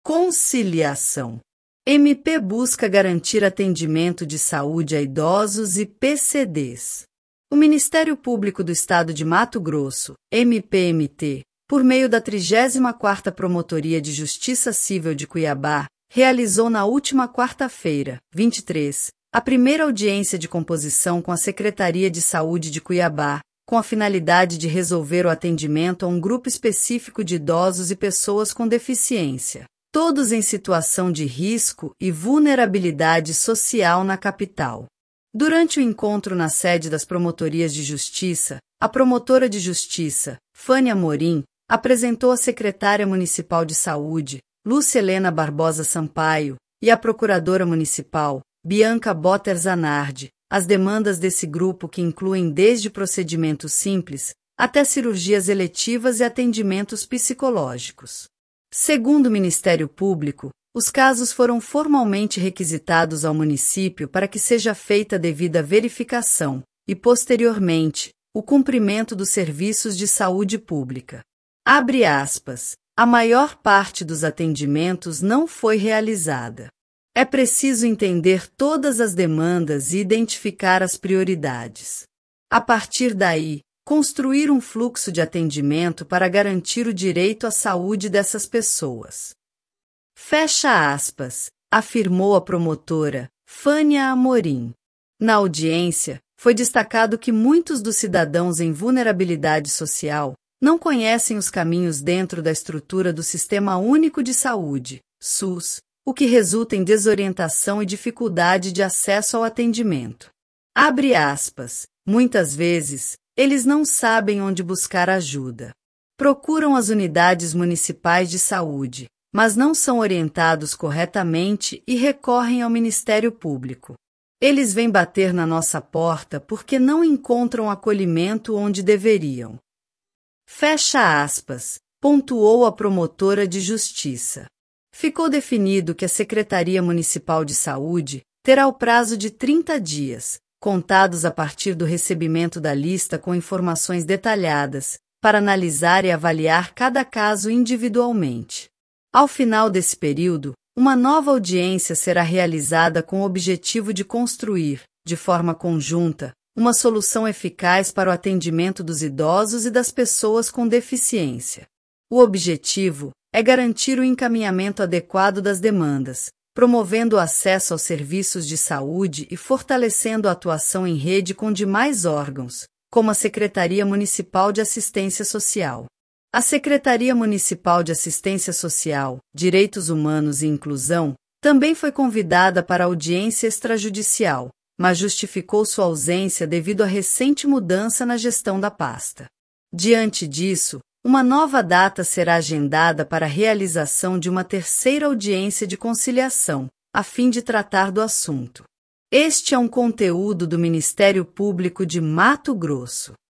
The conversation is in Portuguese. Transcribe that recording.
Conciliação. MP busca garantir atendimento de saúde a idosos e PCDs. O Ministério Público do Estado de Mato Grosso, MPMT, por meio da 34ª Promotoria de Justiça Civil de Cuiabá, realizou na última quarta-feira, 23, a primeira audiência de composição com a Secretaria de Saúde de Cuiabá, com a finalidade de resolver o atendimento a um grupo específico de idosos e pessoas com deficiência, todos em situação de risco e vulnerabilidade social na capital. Durante o encontro na sede das Promotorias de Justiça, a promotora de Justiça, Fânia Amorim, apresentou à secretária municipal de Saúde, Lúcia Helena Barbosa Sampaio, e à procuradora municipal, Bianca Botter Zanardi, as demandas desse grupo que incluem desde procedimentos simples até cirurgias eletivas e atendimentos psicológicos. Segundo o Ministério Público, os casos foram formalmente requisitados ao município para que seja feita a devida verificação e, posteriormente, o cumprimento dos serviços de saúde pública. Abre aspas, a maior parte dos atendimentos não foi realizada. É preciso entender todas as demandas e identificar as prioridades. A partir daí, construir um fluxo de atendimento para garantir o direito à saúde dessas pessoas. Fecha aspas, afirmou a promotora, Fânia Amorim. Na audiência, foi destacado que muitos dos cidadãos em vulnerabilidade social não conhecem os caminhos dentro da estrutura do Sistema Único de Saúde, SUS, o que resulta em desorientação e dificuldade de acesso ao atendimento. Abre aspas, muitas vezes, eles não sabem onde buscar ajuda. Procuram as unidades municipais de saúde, mas não são orientados corretamente e recorrem ao Ministério Público. Eles vêm bater na nossa porta porque não encontram acolhimento onde deveriam. Fecha aspas, pontuou a promotora de justiça. Ficou definido que a Secretaria Municipal de Saúde terá o prazo de 30 dias, contados a partir do recebimento da lista com informações detalhadas, para analisar e avaliar cada caso individualmente. Ao final desse período, uma nova audiência será realizada com o objetivo de construir, de forma conjunta, uma solução eficaz para o atendimento dos idosos e das pessoas com deficiência. O objetivo é garantir o encaminhamento adequado das demandas, promovendo o acesso aos serviços de saúde e fortalecendo a atuação em rede com demais órgãos, como a Secretaria Municipal de Assistência Social. A Secretaria Municipal de Assistência Social, Direitos Humanos e Inclusão também foi convidada para a audiência extrajudicial, mas justificou sua ausência devido à recente mudança na gestão da pasta. Diante disso, uma nova data será agendada para a realização de uma terceira audiência de conciliação, a fim de tratar do assunto. Este é um conteúdo do Ministério Público de Mato Grosso.